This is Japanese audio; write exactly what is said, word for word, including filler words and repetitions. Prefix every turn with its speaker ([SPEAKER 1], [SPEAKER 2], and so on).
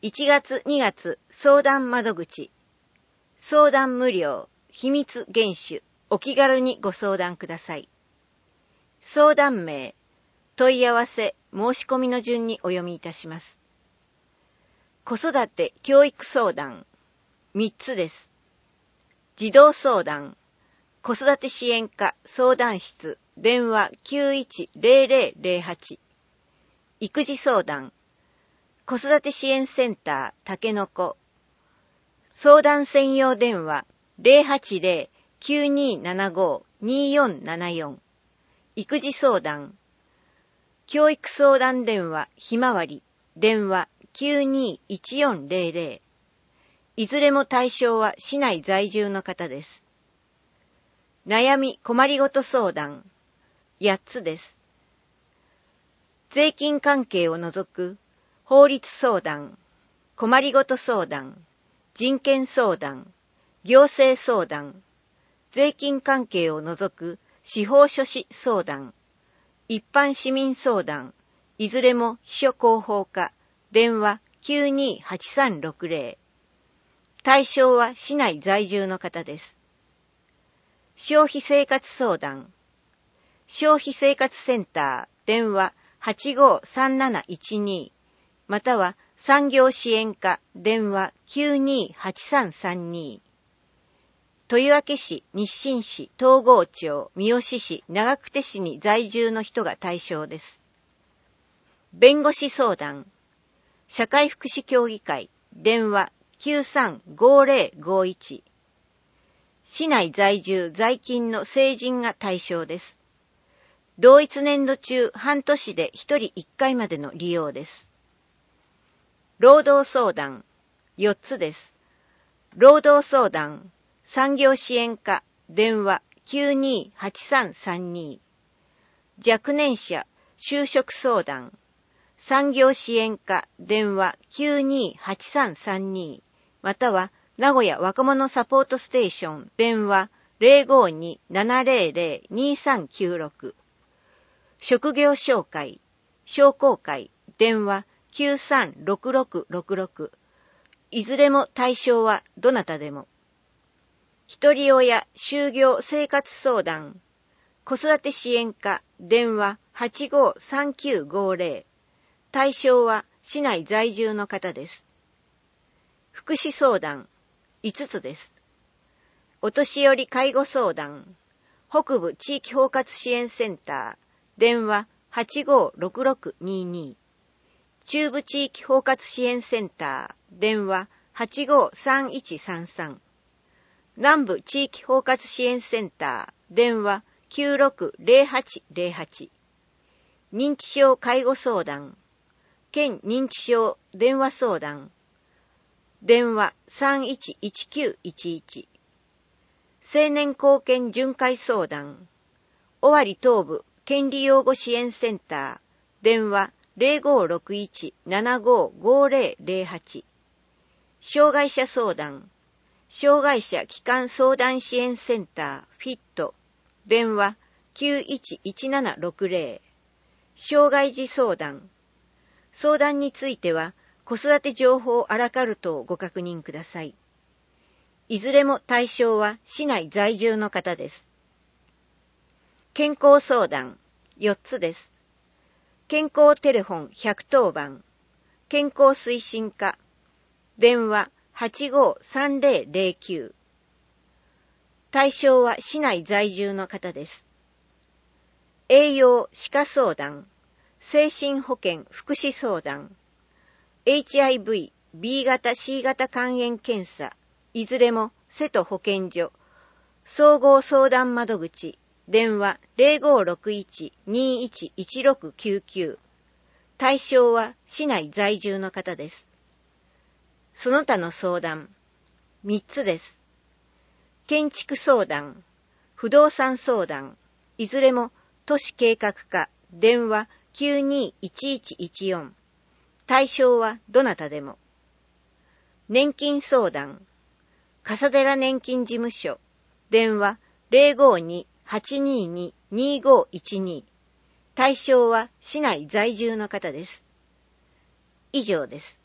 [SPEAKER 1] いちがつにがつ相談窓口、相談無料、秘密厳守、お気軽にご相談ください。相談名、問い合わせ、申し込みの順にお読みいたします。子育て教育相談、みっつです。児童相談、子育て支援課相談室、電話 きゅういちゼロゼロゼロはち。育児相談、子育て支援センターたけのこ、相談専用電話 ゼロはちゼロ きゅうにーななごー にーよんななよん。育児相談、教育相談電話ひまわり、電話 きゅうにーいちよんゼロゼロ。いずれも対象は市内在住の方です。悩み困りごと相談、やっつです。税金関係を除く法律相談、困りごと相談、人権相談、行政相談、税金関係を除く司法書士相談、一般市民相談、いずれも秘書広報課、電話 きゅうにーはちさんろくゼロ。対象は市内在住の方です。消費生活相談、消費生活センター、電話 はちごーさんなないちにー、または産業支援課、電話 きゅうにーはちさんさんにー。豊明市、日清市、東郷町、三好市、長久手市に在住の人が対象です。弁護士相談、社会福祉協議会、電話きゅうさんごゼロごいち。市内在住在勤の成人が対象です。同一年度中半年でひとりいっかいまでの利用です。労働相談、よっつです。労働相談、産業支援課、電話 きゅうにーはちさんさんにー。若年者、就職相談、産業支援課、電話 きゅうにーはちさんさんにー。または名古屋若者サポートステーション、電話 ゼロごにーななゼロゼロ にーさんきゅうろく。職業紹介、商工会、電話きゅうさんろくろくろくろく。いずれも対象はどなたでも。ひとり親就業生活相談、子育て支援課、電話 はちごーさんきゅうごゼロ。対象は市内在住の方です。福祉相談、いつつです。お年寄り介護相談、北部地域包括支援センター、電話 はちごーろくろくにーにー。中部地域包括支援センター、電話 はちごーさんいちさんさん。南部地域包括支援センター、電話 きゅうろくゼロはちゼロはち。認知症介護相談、県認知症電話相談、電話 さんいちいちきゅういちいち。青年貢献巡回相談、尾張東部権利擁護支援センター、電話 ゼロごーろくいちななごーごーゼロゼロはち。障害者相談、障害者基幹相談支援センター、フィット、電話きゅういちいちななろくゼロ。障害児相談、相談については、子育て情報アラカルトをご確認ください。いずれも対象は市内在住の方です。健康相談、よっつです。健康テレフォンひゃくとおばん、健康推進課、電話 はちごーさんゼロゼロきゅう。対象は市内在住の方です。栄養歯科相談、精神保健福祉相談、エイチアイブイ、ビー 型 シー 型肝炎検査、いずれも瀬戸保健所、総合相談窓口、電話 ゼロごーろくいちにーいちいちろくきゅうきゅう。対象は市内在住の方です。その他の相談、みっつです。建築相談、不動産相談、いずれも都市計画課、電話きゅうにーいちいちいちよん。対象はどなたでも。年金相談、笠寺年金事務所、電話 ゼロごーにはちにーにーにーごーいちにー。対象は市内在住の方です。以上です。